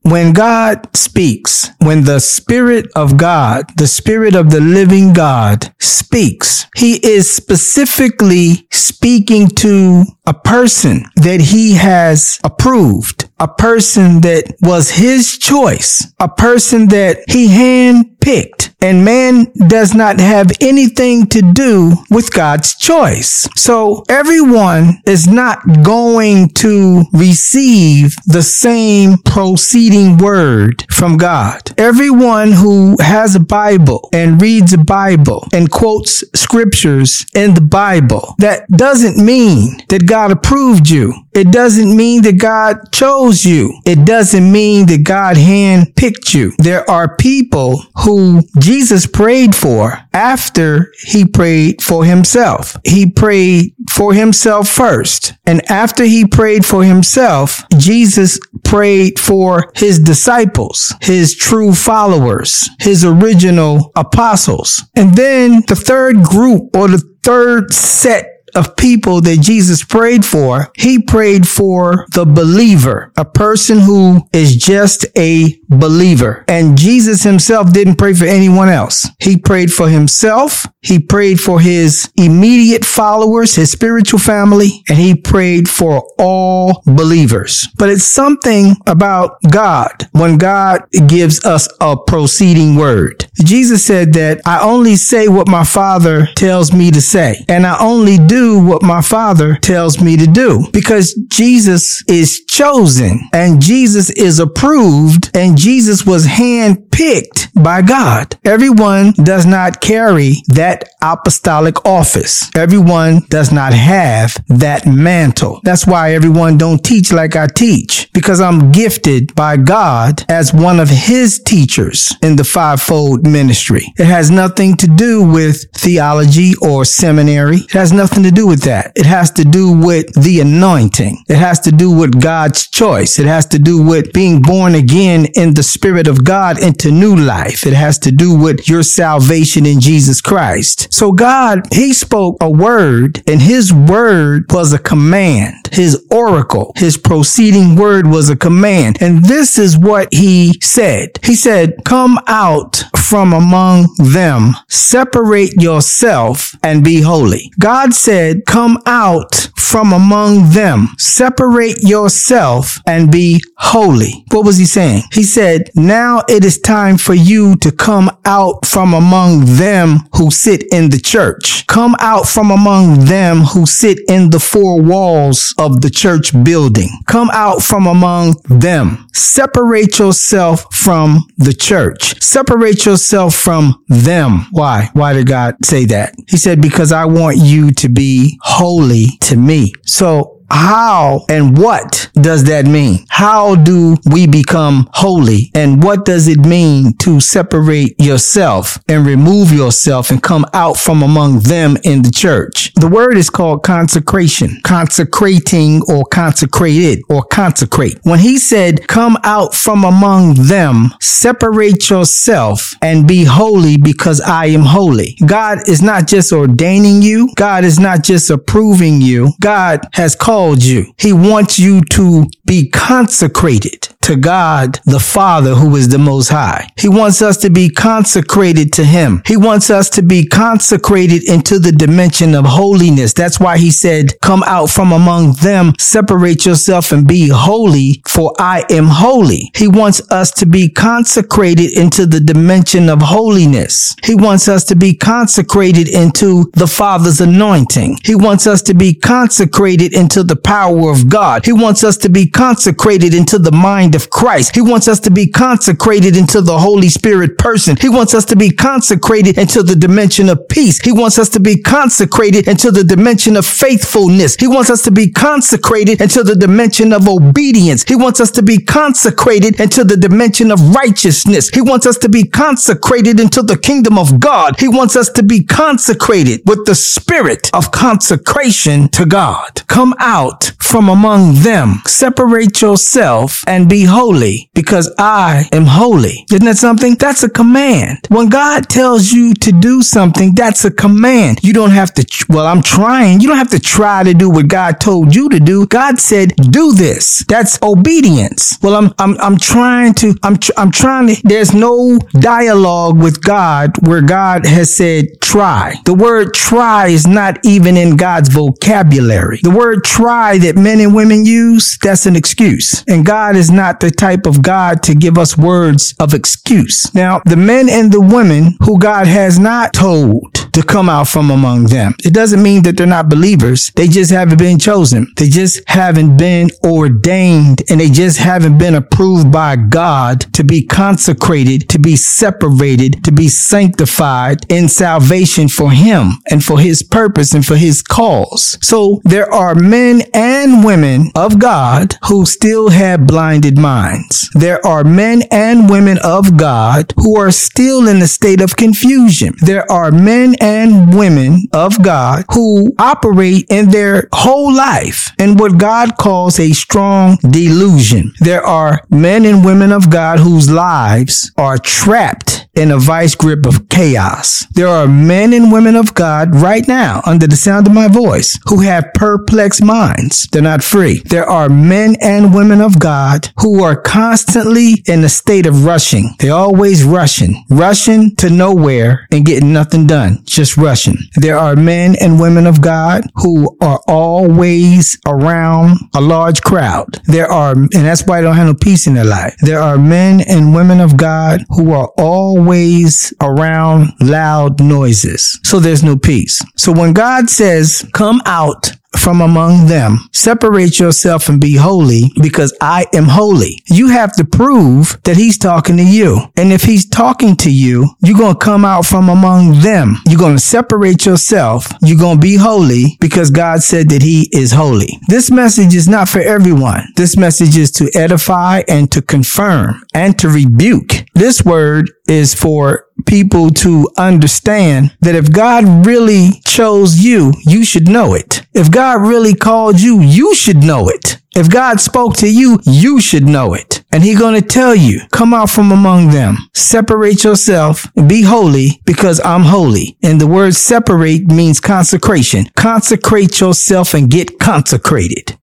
when God speaks, when the Spirit of God, the Spirit of the living God speaks, he is specifically speaking to a person that he has approved, a person that was his choice, a person that he handpicked. And man does not have anything to do with God's choice. So everyone is not going to receive the same proceeding word from God. Everyone who has a Bible and reads a Bible and quotes scriptures in the Bible, that doesn't mean that God approved you. It doesn't mean that God chose you. It doesn't mean that God handpicked you. There are people who Jesus prayed for after he prayed for himself. He prayed for himself first. And after he prayed for himself, Jesus prayed for his disciples, his true followers, his original apostles. And then the third group, or the third set of people that Jesus prayed for, he prayed for the believer, a person who is just a believer. And Jesus himself didn't pray for anyone else. He prayed for himself. He prayed for his immediate followers, his spiritual family, and he prayed for all believers. But it's something about God when God gives us a proceeding word. Jesus said that I only say what my Father tells me to say, and I only do what my Father tells me to do, because Jesus is chosen and Jesus is approved and Jesus was handpicked by God. Everyone does not carry that apostolic office. Everyone does not have that mantle. That's why everyone don't teach like I teach, because I'm gifted by God as one of his teachers in the fivefold ministry. It has nothing to do with theology or seminary. It has nothing to do with that. It has to do with the anointing. It has to do with God's choice. It has to do with being born again in the Spirit of God into new life. It has to do with your salvation in Jesus Christ. So God, he spoke a word, and his word was a command. His oracle, his proceeding word was a command. And this is what he said. He said, come out from among them, separate yourself and be holy. God said, come out from among them, separate yourself and be holy. What was he saying? He said, now it is time for you to come out from among them who sit in the church. Come out from among them who sit in the four walls of the church building. Come out from among them. Separate yourself from the church. Separate yourself from them. Why? Why did God say that? He said, because I want you to be holy to me. So how and what does that mean? How do we become holy? And what does it mean to separate yourself and remove yourself and come out from among them in the church? The word is called consecration, consecrating or consecrated or consecrate. When he said, come out from among them, separate yourself and be holy because I am holy. God is not just ordaining you. God is not just approving you. God has called you. He wants you to be consecrated to God, the Father, who is the Most High. He wants us to be consecrated to him. He wants us to be consecrated into the dimension of holiness. That's why he said, come out from among them, separate yourself and be holy, for I am holy. He wants us to be consecrated into the dimension of holiness. He wants us to be consecrated into the Father's anointing. He wants us to be consecrated into the power of God. He wants us to be consecrated into the mind of Christ. He wants us to be consecrated into the Holy Spirit person. He wants us to be consecrated into the dimension of peace. He wants us to be consecrated into the dimension of faithfulness. He wants us to be consecrated into the dimension of obedience. He wants us to be consecrated into the dimension of righteousness. He wants us to be consecrated into the kingdom of God. He wants us to be consecrated with the spirit of consecration to God. Come out from among them, separate yourself and be holy because I am holy. Isn't that something? That's a command. When God tells you to do something, that's a command. You don't have to, I'm trying. You don't have to try to do what God told you to do. God said, do this. That's obedience. Well, I'm trying to, there's no dialogue with God where God has said, try. The word try is not even in God's vocabulary. The word try that men and women use, that's an excuse. And God is not the type of God to give us words of excuse. Now, the men and the women who God has not told to come out from among them, it doesn't mean that they're not believers. They just haven't been chosen. They just haven't been ordained, and they just haven't been approved by God to be consecrated, to be separated, to be sanctified in salvation for Him and for His purpose and for His cause. So there are men and women of God who still have blinded minds. There are men and women of God who are still in a state of confusion. There are men and women of God who operate in their whole life in what God calls a strong delusion. There are men and women of God whose lives are trapped in a vice grip of chaos. There are men and women of God right now, under the sound of my voice, who have perplexed minds. They're not free. There are men and women of God who are constantly in a state of rushing. They're always rushing to nowhere and getting nothing done, just rushing. There are men and women of God who are always around a large crowd. And that's why they don't have no peace in their life. There are men and women of God who are always around loud noises. So there's no peace. So when God says, come out from among them, separate yourself and be holy because I am holy, you have to prove that He's talking to you. And if He's talking to you, you're going to come out from among them. You're going to separate yourself. You're going to be holy because God said that He is holy. This message is not for everyone. This message is to edify and to confirm and to rebuke. This word is for people to understand that if God really chose you, you should know it. If God really called you, you should know it. If God spoke to you, you should know it. And He's going to tell you, come out from among them, separate yourself and be holy because I'm holy. And the word separate means consecration. Consecrate yourself and get consecrated.